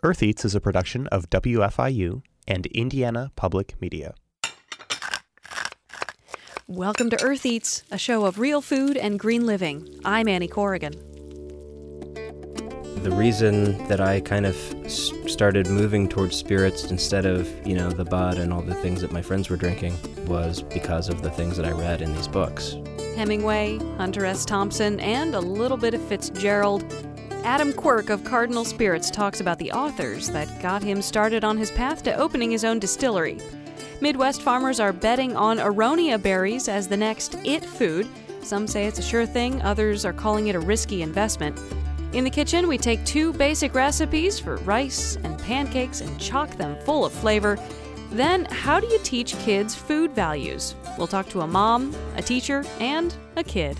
Earth Eats is a production of WFIU and Indiana Public Media. Welcome to Earth Eats, a show of real food and green living. I'm Annie Corrigan. The reason that I kind of started moving towards spirits instead of, the bud and all the things that my friends were drinking was because of the things that I read in these books. Hemingway, Hunter S. Thompson, and a little bit of Fitzgerald. Adam Quirk of Cardinal Spirits talks about the authors that got him started on his path to opening his own distillery. Midwest farmers are betting on aronia berries as the next it food. Some say it's a sure thing, others are calling it a risky investment. In the kitchen, we take two basic recipes for rice and pancakes and chock them full of flavor. Then, how do you teach kids food values? We'll talk to a mom, a teacher, and a kid.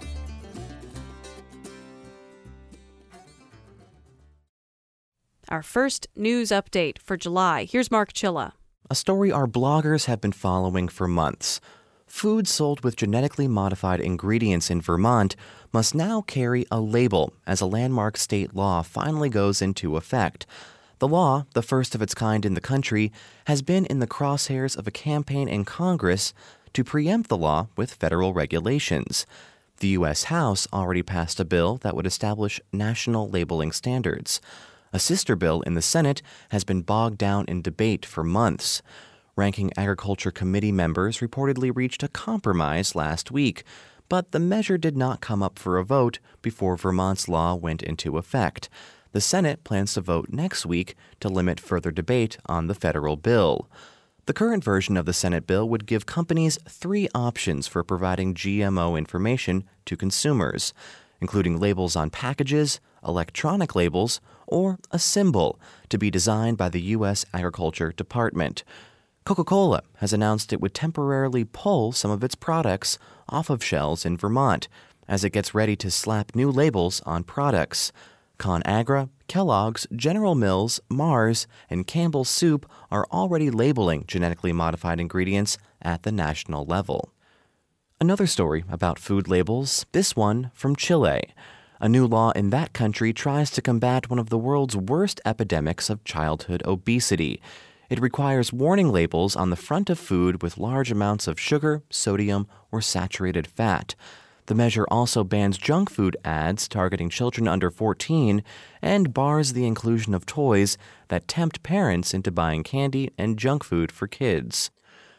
Our first news update for July. Here's Mark Chilla. A story our bloggers have been following for months. Food sold with genetically modified ingredients in Vermont must now carry a label as a landmark state law finally goes into effect. The law, the first of its kind in the country, has been in the crosshairs of a campaign in Congress to preempt the law with federal regulations. The U.S. House already passed a bill that would establish national labeling standards. A sister bill in the Senate has been bogged down in debate for months. Ranking Agriculture Committee members reportedly reached a compromise last week, but the measure did not come up for a vote before Vermont's law went into effect. The Senate plans to vote next week to limit further debate on the federal bill. The current version of the Senate bill would give companies three options for providing GMO information to consumers, including labels on packages, electronic labels, or a symbol to be designed by the U.S. Agriculture Department. Coca-Cola has announced it would temporarily pull some of its products off of shelves in Vermont as it gets ready to slap new labels on products. ConAgra, Kellogg's, General Mills, Mars, and Campbell's Soup are already labeling genetically modified ingredients at the national level. Another story about food labels, this one from Chile. A new law in that country tries to combat one of the world's worst epidemics of childhood obesity. It requires warning labels on the front of food with large amounts of sugar, sodium, or saturated fat. The measure also bans junk food ads targeting children under 14 and bars the inclusion of toys that tempt parents into buying candy and junk food for kids.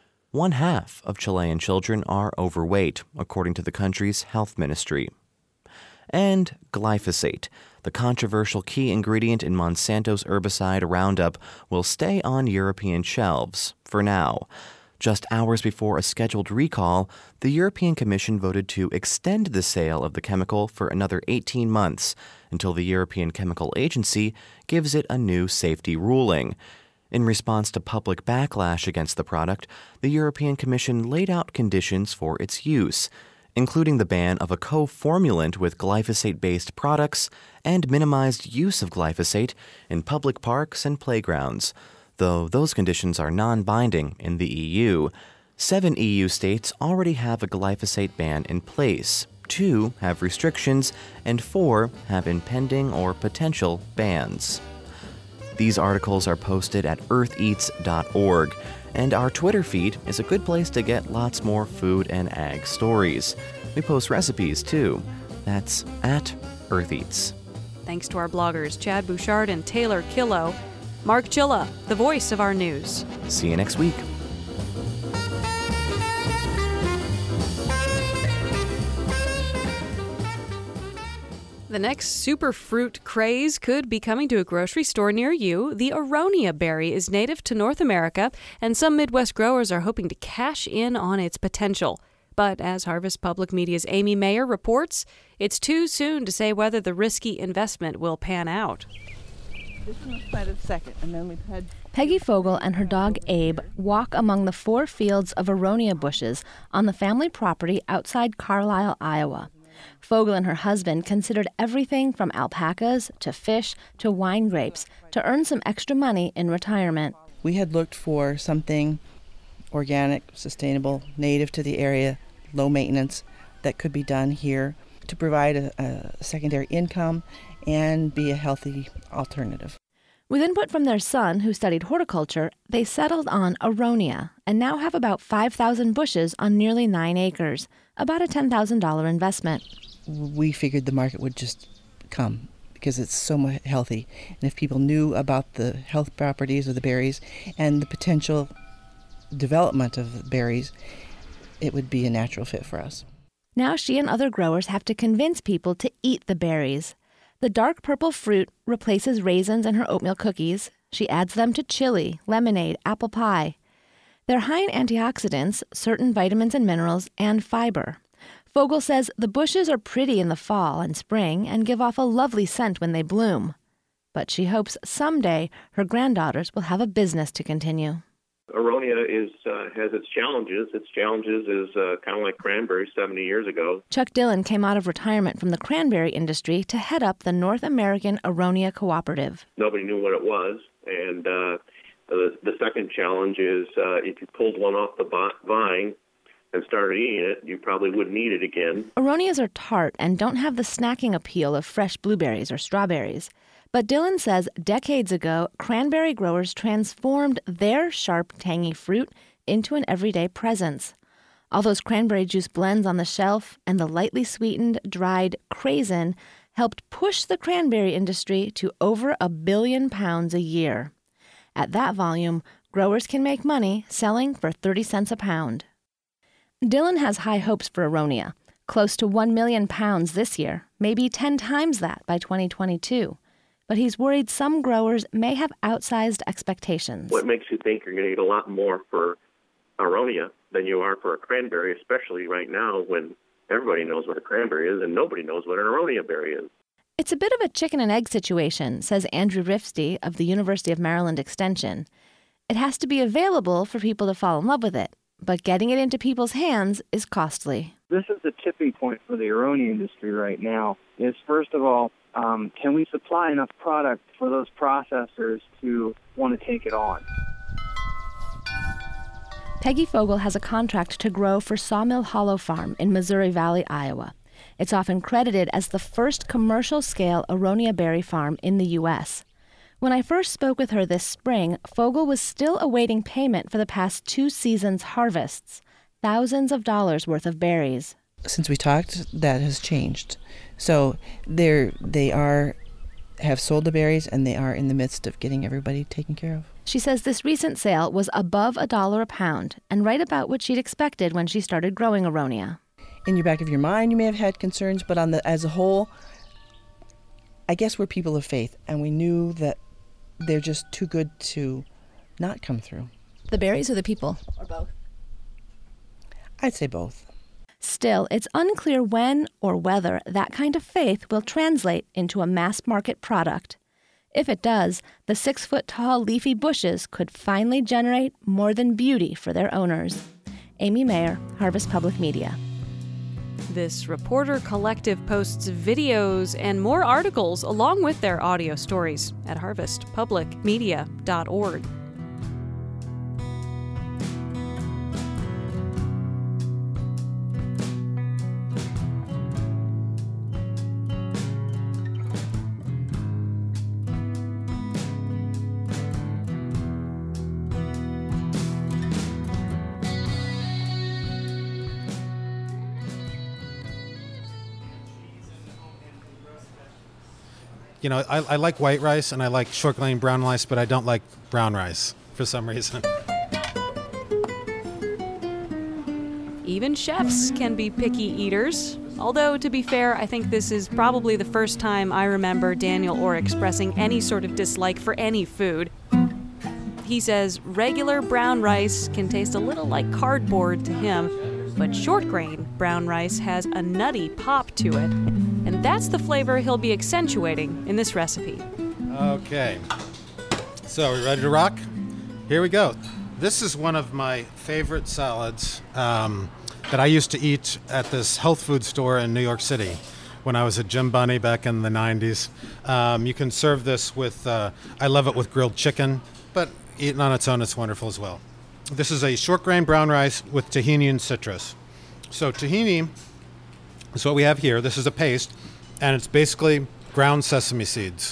1/2 of Chilean children are overweight, according to the country's health ministry. And glyphosate, the controversial key ingredient in Monsanto's herbicide Roundup, will stay on European shelves for now. Just hours before a scheduled recall, the European Commission voted to extend the sale of the chemical for another 18 months until the European Chemical Agency gives it a new safety ruling. In response to public backlash against the product, the European Commission laid out conditions for its use, including the ban of a co-formulant with glyphosate-based products and minimized use of glyphosate in public parks and playgrounds, though those conditions are non-binding in the EU. 7 EU states already have a glyphosate ban in place, 2 have restrictions, and 4 have impending or potential bans. These articles are posted at eartheats.org, and our Twitter feed is a good place to get lots more food and ag stories. We post recipes, too. That's at Earth Eats. Thanks to our bloggers, Chad Bouchard and Taylor Killo. Mark Chilla, the voice of our news. See you next week. The next superfruit craze could be coming to a grocery store near you. The aronia berry is native to North America, and some Midwest growers are hoping to cash in on its potential. But as Harvest Public Media's Amy Mayer reports, it's too soon to say whether the risky investment will pan out. This one was planted second, and then we've had... Peggy Fogel and her dog Abe walk among the 4 fields of aronia bushes on the family property outside Carlisle, Iowa. Fogel and her husband considered everything from alpacas to fish to wine grapes to earn some extra money in retirement. We had looked for something organic, sustainable, native to the area, low maintenance, that could be done here to provide a secondary income and be a healthy alternative. With input from their son, who studied horticulture, they settled on aronia and now have about 5,000 bushes on nearly 9 acres, about a $10,000 investment. We figured the market would just come because it's so much healthy. And if people knew about the health properties of the berries and the potential development of berries, it would be a natural fit for us. Now she and other growers have to convince people to eat the berries. The dark purple fruit replaces raisins in her oatmeal cookies. She adds them to chili, lemonade, apple pie. They're high in antioxidants, certain vitamins and minerals, and fiber. Fogel says the bushes are pretty in the fall and spring and give off a lovely scent when they bloom. But she hopes someday her granddaughters will have a business to continue. Aronia has its challenges. Its challenges is kind of like cranberry 70 years ago. Chuck Dillon came out of retirement from the cranberry industry to head up the North American Aronia Cooperative. Nobody knew what it was. And the second challenge is if you pulled one off the vine and started eating it, you probably wouldn't eat it again. Aronias are tart and don't have the snacking appeal of fresh blueberries or strawberries. But Dillon says decades ago, cranberry growers transformed their sharp, tangy fruit into an everyday presence. All those cranberry juice blends on the shelf and the lightly sweetened, dried craisin helped push the cranberry industry to over £1 billion a year. At that volume, growers can make money selling for 30 cents a pound. Dillon has high hopes for Aronia, close to £1 million this year, maybe 10 times that by 2022. But he's worried some growers may have outsized expectations. What makes you think you're going to get a lot more for Aronia than you are for a cranberry, especially right now when everybody knows what a cranberry is and nobody knows what an Aronia berry is? It's a bit of a chicken and egg situation, says Andrew Rifsty of the University of Maryland Extension. It has to be available for people to fall in love with it, but getting it into people's hands is costly. This is the tipping point for the Aronia industry right now, is first of all, can we supply enough product for those processors to want to take it on? Peggy Fogel has a contract to grow for Sawmill Hollow Farm in Missouri Valley, Iowa. It's often credited as the first commercial-scale Aronia berry farm in the U.S. When I first spoke with her this spring, Fogel was still awaiting payment for the past 2 seasons' harvests, thousands of dollars worth of berries. Since we talked, that has changed. So they have sold the berries, and they are in the midst of getting everybody taken care of. She says this recent sale was above $1 a pound and right about what she'd expected when she started growing Aronia. In your back of your mind, you may have had concerns, but as a whole, I guess we're people of faith, and we knew that they're just too good to not come through. The berries or the people? Or both? I'd say both. Still, it's unclear when or whether that kind of faith will translate into a mass-market product. If it does, the 6-foot-tall leafy bushes could finally generate more than beauty for their owners. Amy Mayer, Harvest Public Media. This reporter collective posts videos and more articles along with their audio stories at harvestpublicmedia.org. You know, I like white rice and I like short grain brown rice, but I don't like brown rice for some reason. Even chefs can be picky eaters. Although, to be fair, I think this is probably the first time I remember Daniel Orr expressing any sort of dislike for any food. He says regular brown rice can taste a little like cardboard to him, but short grain brown rice has a nutty pop to it. And that's the flavor he'll be accentuating in this recipe. Okay, so we ready to rock? Here we go. This is one of my favorite salads that I used to eat at this health food store in New York City when I was at Jim Bunny back in the 90s. You can serve this with, I love it with grilled chicken, but eaten on its own, it's wonderful as well. This is a short grain brown rice with tahini and citrus. So tahini is what we have here. This is a paste, and it's basically ground sesame seeds.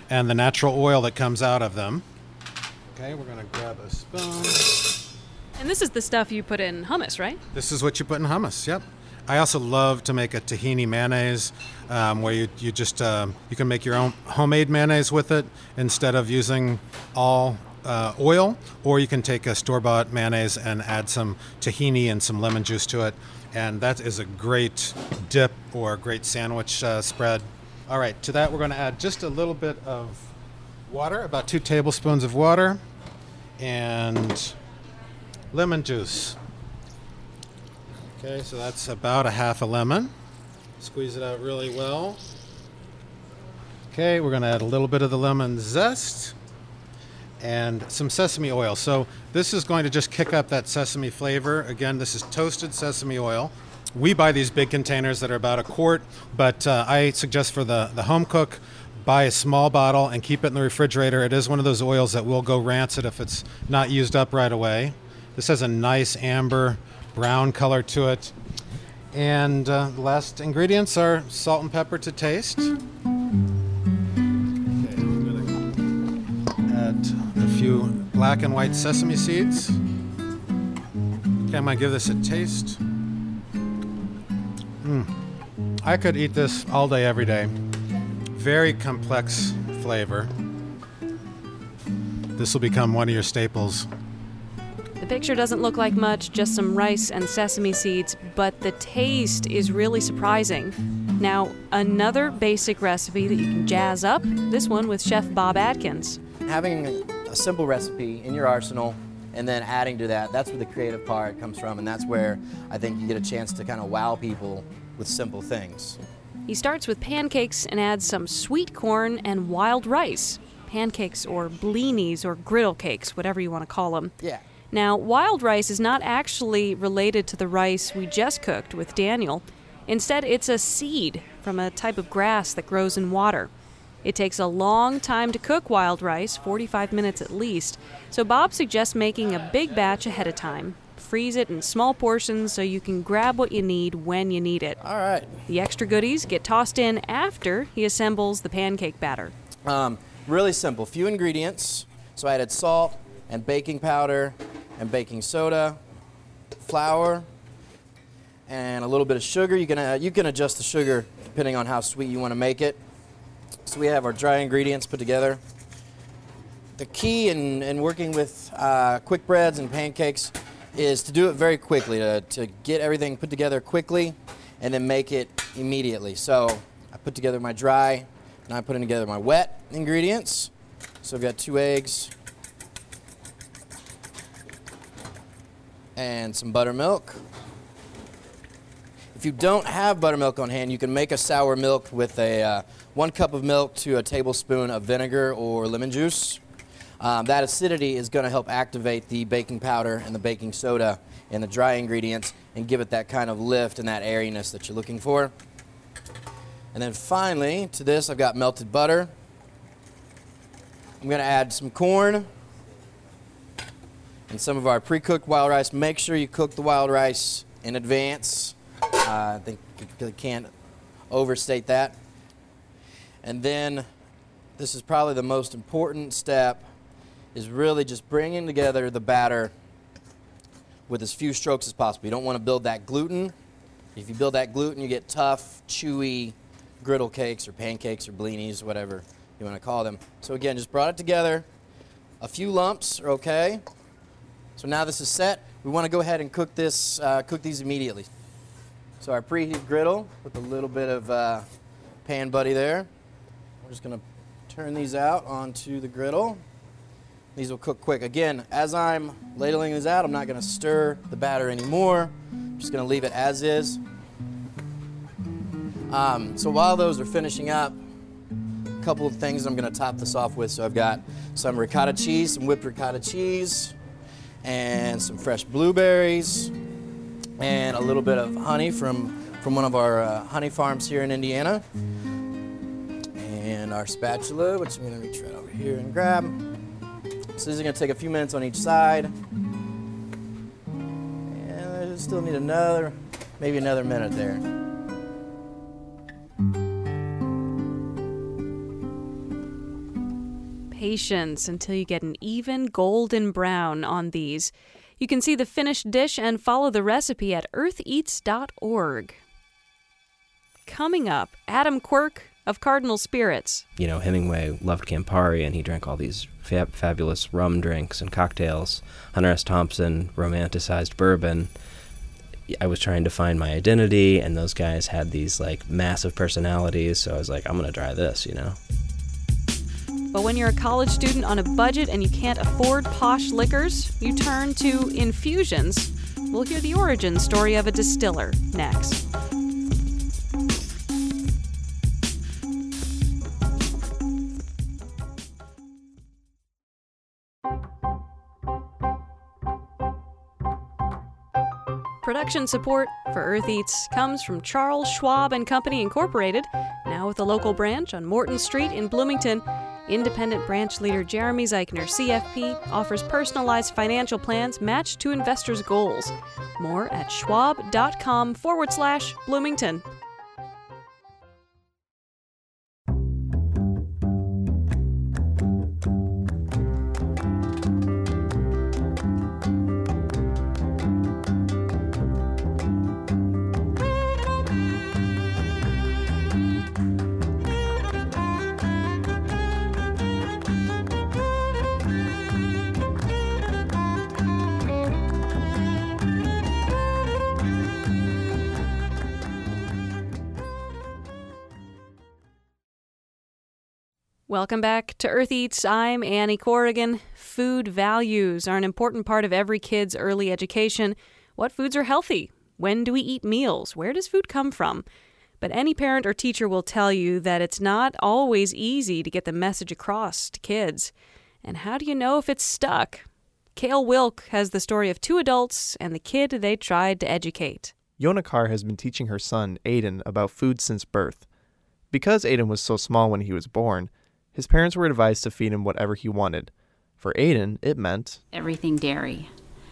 and the natural oil that comes out of them. Okay, we're going to grab a spoon. And this is the stuff you put in hummus, right? This is what you put in hummus, yep. I also love to make a tahini mayonnaise where you can make your own homemade mayonnaise with it instead of using all oil, or you can take a store-bought mayonnaise and add some tahini and some lemon juice to it, and that is a great dip or a great sandwich spread. All right, to that we're going to add just a little bit of water, about 2 tablespoons of water, and lemon juice. Okay, so that's about a half a lemon. Squeeze it out really well. Okay, we're going to add a little bit of the lemon zest and some sesame oil. So this is going to just kick up that sesame flavor. Again, this is toasted sesame oil. We buy these big containers that are about a quart, but I suggest for the home cook, buy a small bottle and keep it in the refrigerator. It is one of those oils that will go rancid if it's not used up right away. This has a nice amber brown color to it. And the last ingredients are salt and pepper to taste. Okay, I'm going to add a few black and white sesame seeds. Okay, I'm going to give this a taste. I could eat this all day, every day. Very complex flavor. This will become one of your staples. The picture doesn't look like much, just some rice and sesame seeds, but the taste is really surprising. Now, another basic recipe that you can jazz up, this one with Chef Bob Atkins. Having a simple recipe in your arsenal and then adding to that, that's where the creative part comes from, and that's where I think you get a chance to kind of wow people with simple things. He starts with pancakes and adds some sweet corn and wild rice. Pancakes or blinis or griddle cakes, whatever you want to call them. Yeah. Now, wild rice is not actually related to the rice we just cooked with Daniel. Instead, it's a seed from a type of grass that grows in water. It takes a long time to cook wild rice, 45 minutes at least, so Bob suggests making a big batch ahead of time. Freeze it in small portions so you can grab what you need when you need it. All right. The extra goodies get tossed in after he assembles the pancake batter. Really simple, few ingredients. So I added salt and baking powder and baking soda, flour, and a little bit of sugar. You can adjust the sugar depending on how sweet you want to make it. So we have our dry ingredients put together. The key in working with quick breads and pancakes is to do it very quickly, to get everything put together quickly and then make it immediately. So I put together my dry, now I'm putting together my wet ingredients. So I've got 2 eggs and some buttermilk. If you don't have buttermilk on hand, you can make a sour milk with 1 cup of milk to a tablespoon of vinegar or lemon juice. That acidity is going to help activate the baking powder and the baking soda in the dry ingredients and give it that kind of lift and that airiness that you're looking for. And then finally, to this, I've got melted butter. I'm going to add some corn and some of our pre-cooked wild rice. Make sure you cook the wild rice in advance. I think you really can't overstate that. And then this is probably the most important step, is really just bringing together the batter with as few strokes as possible. You don't want to build that gluten. If you build that gluten, you get tough, chewy griddle cakes or pancakes or blinis, whatever you want to call them. So again, just brought it together. A few lumps are okay. So now this is set. We want to go ahead and cook these immediately. So our preheated griddle with a little bit of pan buddy there. We're just going to turn these out onto the griddle. These will cook quick. Again, as I'm ladling these out, I'm not going to stir the batter anymore. I'm just going to leave it as is. So while those are finishing up, a couple of things I'm going to top this off with. So I've got some ricotta cheese, some whipped ricotta cheese, and some fresh blueberries, and a little bit of honey from one of our honey farms here in Indiana. And our spatula, which I'm going to reach right over here and grab. So these are going to take a few minutes on each side. And I still need maybe another minute there. patience until you get an even golden brown on these. You can see the finished dish and follow the recipe at eartheats.org. Coming up, Adam Quirk of Cardinal Spirits. You know, Hemingway loved Campari, and he drank all these fabulous rum drinks and cocktails. Hunter S. Thompson romanticized bourbon. I was trying to find my identity, and those guys had these, like, massive personalities, so I was like, I'm going to try this, you know? But when you're a college student on a budget and you can't afford posh liquors, you turn to infusions. We'll hear the origin story of a distiller next. Production support for Earth Eats comes from Charles Schwab and Company Incorporated, now with a local branch on Morton Street in Bloomington. Independent branch leader Jeremy Zeichner, CFP, offers personalized financial plans matched to investors' goals. More at schwab.com/Bloomington. Welcome back to Earth Eats. I'm Annie Corrigan. Food values are an important part of every kid's early education. What foods are healthy? When do we eat meals? Where does food come from? But any parent or teacher will tell you that it's not always easy to get the message across to kids. And how do you know if it's stuck? Cale Wilk has the story of two adults and the kid they tried to educate. Yona Carr has been teaching her son, Aiden, about food since birth. Because Aiden was so small when he was born, his parents were advised to feed him whatever he wanted. For Aiden, it meant everything dairy.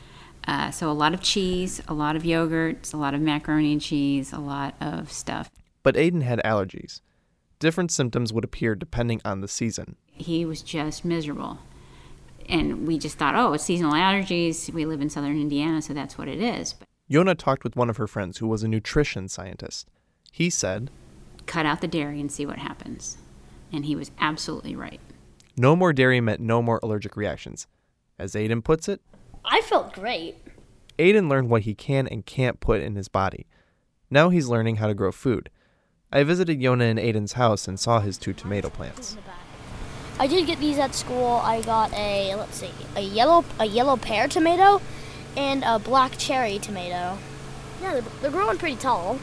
So a lot of cheese, a lot of yogurts, a lot of macaroni and cheese, a lot of stuff. But Aiden had allergies. Different symptoms would appear depending on the season. He was just miserable. And we just thought, oh, it's seasonal allergies. We live in southern Indiana, so that's what it is. But Yona talked with one of her friends who was a nutrition scientist. He said, cut out the dairy and see what happens. And he was absolutely right. No more dairy meant no more allergic reactions. As Aiden puts it, I felt great. Aiden learned what he can and can't put in his body. Now he's learning how to grow food. I visited Yona in Aiden's house and saw his 2 tomato plants. I did get these at school. I got a yellow pear tomato and a black cherry tomato. Yeah, they're growing pretty tall.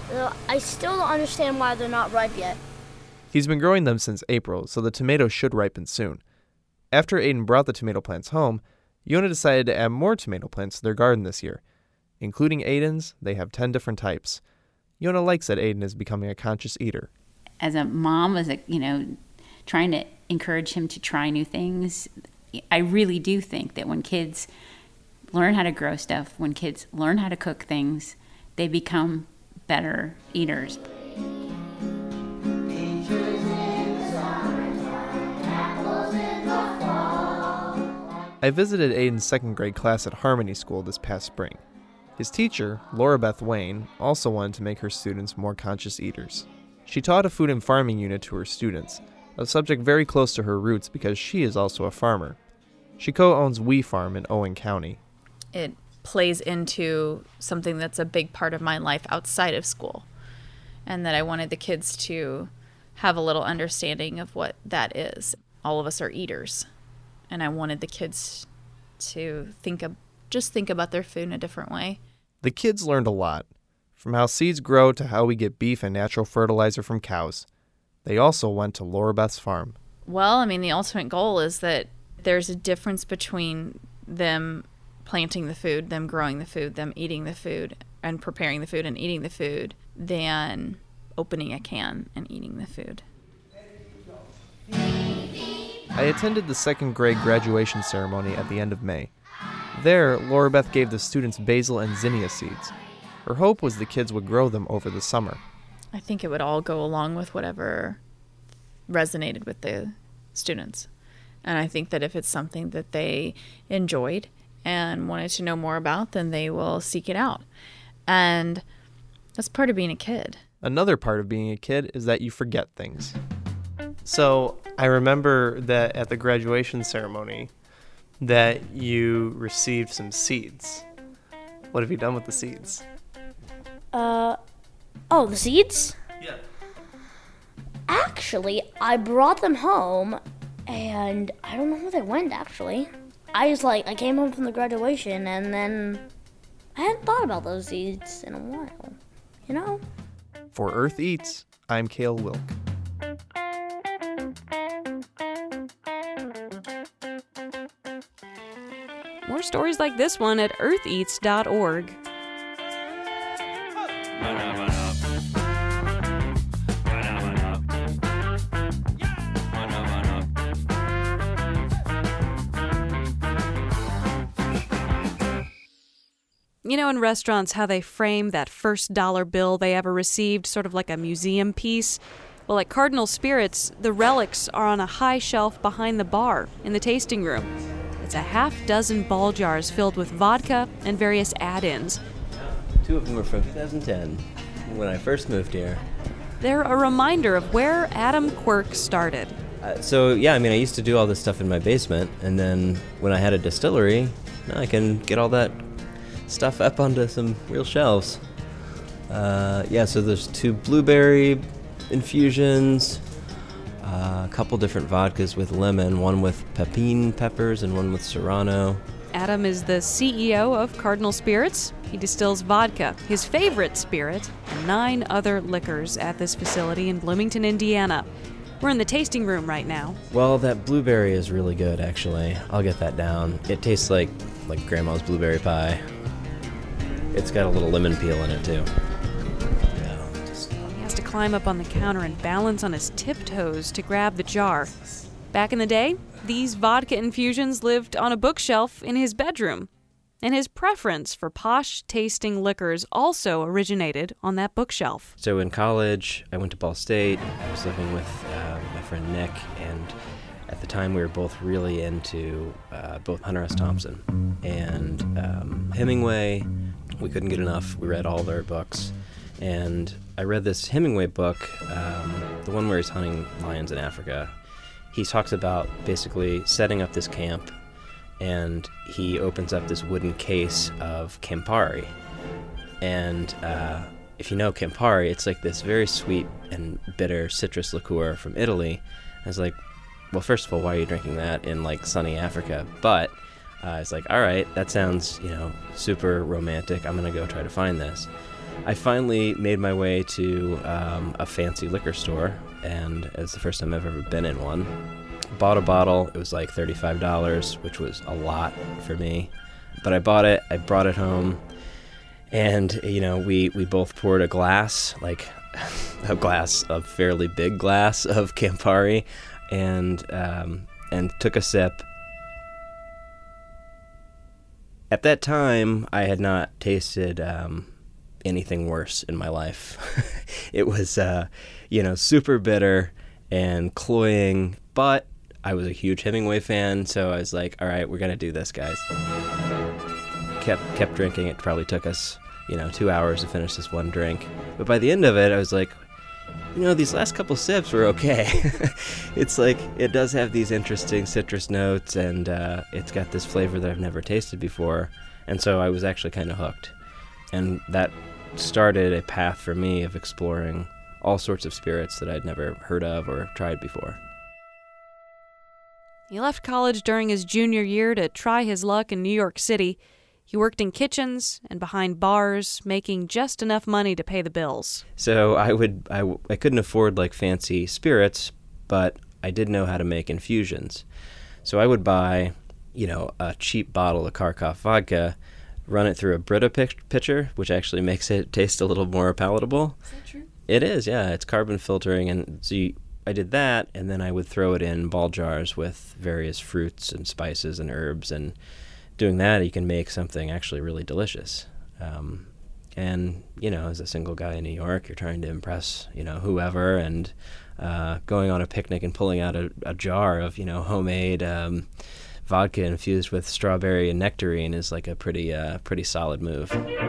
I still don't understand why they're not ripe yet. He's been growing them since April, so the tomatoes should ripen soon. After Aiden brought the tomato plants home, Yona decided to add more tomato plants to their garden this year. Including Aiden's, they have 10 different types. Yona likes that Aiden is becoming a conscious eater. As a mom, trying to encourage him to try new things, I really do think that when kids learn how to grow stuff, when kids learn how to cook things, they become better eaters. I visited Aiden's 2nd grade class at Harmony School this past spring. His teacher, Laura Beth Wayne, also wanted to make her students more conscious eaters. She taught a food and farming unit to her students, a subject very close to her roots because she is also a farmer. She co-owns We Farm in Owen County. It plays into something that's a big part of my life outside of school, and that I wanted the kids to have a little understanding of what that is. All of us are eaters. And I wanted the kids to think about their food in a different way. The kids learned a lot, from how seeds grow to how we get beef and natural fertilizer from cows. They also went to Laura Beth's farm. Well, the ultimate goal is that there's a difference between them planting the food, them growing the food, them eating the food, and preparing the food and eating the food, than opening a can and eating the food. I attended the 2nd grade graduation ceremony at the end of May. There, Laura Beth gave the students basil and zinnia seeds. Her hope was the kids would grow them over the summer. I think it would all go along with whatever resonated with the students. And I think that if it's something that they enjoyed and wanted to know more about, then they will seek it out. And that's part of being a kid. Another part of being a kid is that you forget things. So I remember that at the graduation ceremony that you received some seeds. What have you done with the seeds? The seeds? Yeah. Actually, I brought them home, and I don't know where they went, actually. I came home from the graduation, and then I hadn't thought about those seeds in a while, you know? For Earth Eats, I'm Cale Wilk. More stories like this one at eartheats.org. You know in restaurants how they frame that first dollar bill they ever received, sort of like a museum piece? Well, at Cardinal Spirits, the relics are on a high shelf behind the bar in the tasting room. It's a half dozen ball jars filled with vodka and various add-ins. 2 of them were from 2010, when I first moved here. They're a reminder of where Adam Quirk started. I used to do all this stuff in my basement, and then when I had a distillery, now I can get all that stuff up onto some real shelves. So there's 2 blueberry infusions, a couple different vodkas with lemon, one with pepin peppers and one with Serrano. Adam is the CEO of Cardinal Spirits. He distills vodka, his favorite spirit, and 9 other liquors at this facility in Bloomington, Indiana. We're in the tasting room right now. Well, that blueberry is really good, actually. I'll get that down. It tastes like Grandma's blueberry pie. It's got a little lemon peel in it, too. He has to climb up on the counter and balance on his tiptoes to grab the jar. Back in the day, these vodka infusions lived on a bookshelf in his bedroom. And his preference for posh-tasting liquors also originated on that bookshelf. So in college, I went to Ball State. I was living with my friend Nick, and at the time we were both really into both Hunter S. Thompson and Hemingway. We couldn't get enough. We read all their books. And I read this Hemingway book, the one where he's hunting lions in Africa. He talks about basically setting up this camp, and he opens up this wooden case of Campari. And if you know Campari, it's like this very sweet and bitter citrus liqueur from Italy. I was like, well, first of all, why are you drinking that in sunny Africa? But I was like, all right, that sounds, super romantic. I'm going to go try to find this. I finally made my way to a fancy liquor store, and it was the first time I've ever been in one. Bought a bottle. It was like $35, which was a lot for me. But I bought it. I brought it home. And, we both poured a glass, a fairly big glass of Campari, and took a sip. At that time, I had not tasted anything worse in my life. It was, super bitter and cloying, but I was a huge Hemingway fan, so I was like, all right, we're going to do this, guys. Kept drinking. It probably took us, 2 hours to finish this one drink. But by the end of it, I was like, these last couple sips were okay. It's like, it does have these interesting citrus notes, and it's got this flavor that I've never tasted before. And so I was actually kind of hooked. And that started a path for me of exploring all sorts of spirits that I'd never heard of or tried before. He left college during his junior year to try his luck in New York City. He worked in kitchens and behind bars, making just enough money to pay the bills. So I couldn't afford fancy spirits, but I did know how to make infusions. So I would buy, a cheap bottle of Kharkov vodka, run it through a Brita pitcher, which actually makes it taste a little more palatable. Is that true? It is, yeah. It's carbon filtering, and so I did that, and then I would throw it in ball jars with various fruits and spices and herbs, and doing that, you can make something actually really delicious. And, as a single guy in New York, you're trying to impress, whoever, and going on a picnic and pulling out a jar of, homemade vodka infused with strawberry and nectarine is like a pretty solid move.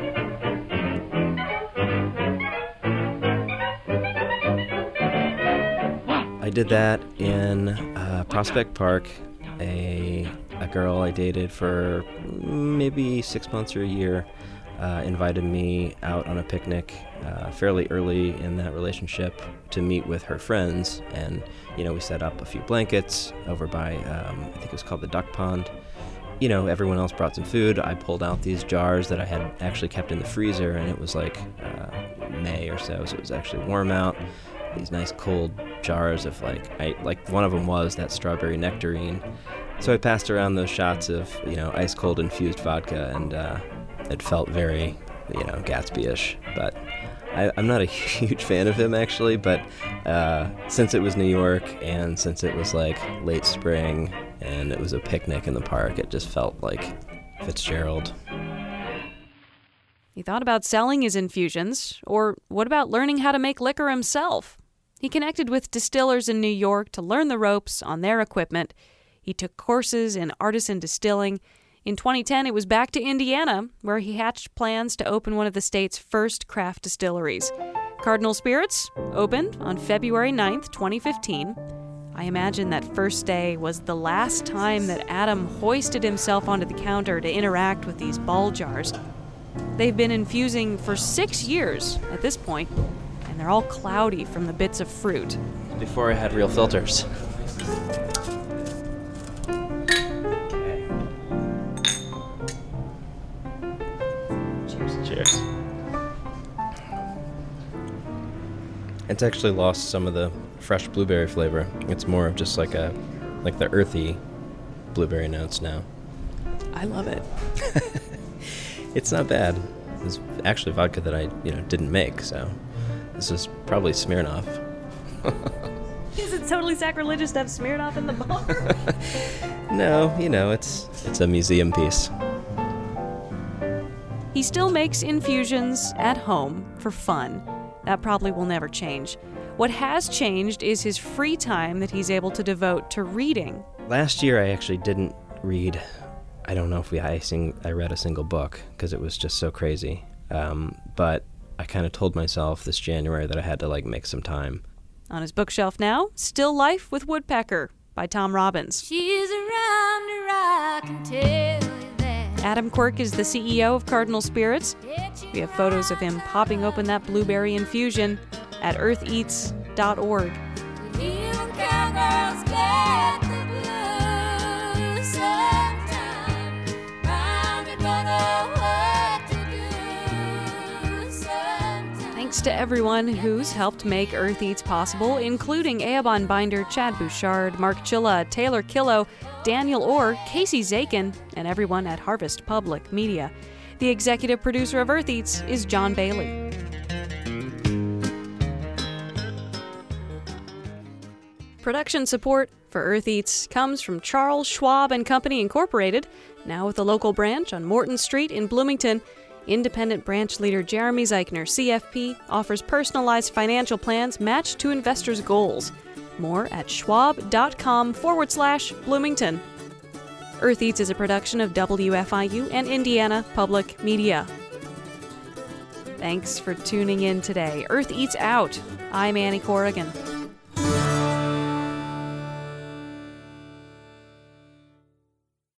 I did that in Prospect Park. A girl I dated for maybe 6 months or a year invited me out on a picnic fairly early in that relationship to meet with her friends, and we set up a few blankets over by I think it was called the Duck Pond. Everyone else brought some food. I pulled out these jars that I had actually kept in the freezer, and it was like May or so it was actually warm out. These nice cold jars of like one of them was that strawberry nectarine. So I passed around those shots of ice cold infused vodka, and it felt very Gatsby-ish. But I'm not a huge fan of him actually. But since it was New York and since it was like late spring and it was a picnic in the park, it just felt like Fitzgerald. He thought about selling his infusions, or what about learning how to make liquor himself? He connected with distillers in New York to learn the ropes on their equipment. He took courses in artisan distilling. In 2010, it was back to Indiana, where he hatched plans to open one of the state's first craft distilleries. Cardinal Spirits opened on February 9th, 2015. I imagine that first day was the last time that Adam hoisted himself onto the counter to interact with these ball jars. They've been infusing for 6 years at this point, and they're all cloudy from the bits of fruit. Before I had real filters. Cheers. It's actually lost some of the fresh blueberry flavor. It's more of just like the earthy blueberry notes now. I love it. It's not bad. It's actually vodka that I, didn't make, so this is probably Smirnoff. Is it totally sacrilegious to have Smirnoff in the bar? No, it's a museum piece. He still makes infusions at home for fun. That probably will never change. What has changed is his free time that he's able to devote to reading. Last year I actually didn't read. I don't know if I read a single book because it was just so crazy. But I kind of told myself this January that I had to make some time. On his bookshelf now, Still Life with Woodpecker by Tom Robbins. She's around her, I can tell you that. Adam Quirk is the CEO of Cardinal Spirits. We have photos of him popping open that blueberry infusion at eartheats.org. Even cowgirls get the blues sometimes. I don't know what to do sometimes. Thanks to everyone who's helped make Earth Eats possible, including Eobon Binder, Chad Bouchard, Mark Chilla, Taylor Killo, Daniel Orr, Casey Zakin, and everyone at Harvest Public Media. The executive producer of Earth Eats is John Bailey. Production support for Earth Eats comes from Charles Schwab and Company Incorporated, now with a local branch on Morton Street in Bloomington. Independent branch leader Jeremy Zeichner, CFP, offers personalized financial plans matched to investors' goals. More at schwab.com/Bloomington. Earth Eats is a production of WFIU and Indiana Public Media. Thanks for tuning in today. Earth Eats out. I'm Annie Corrigan.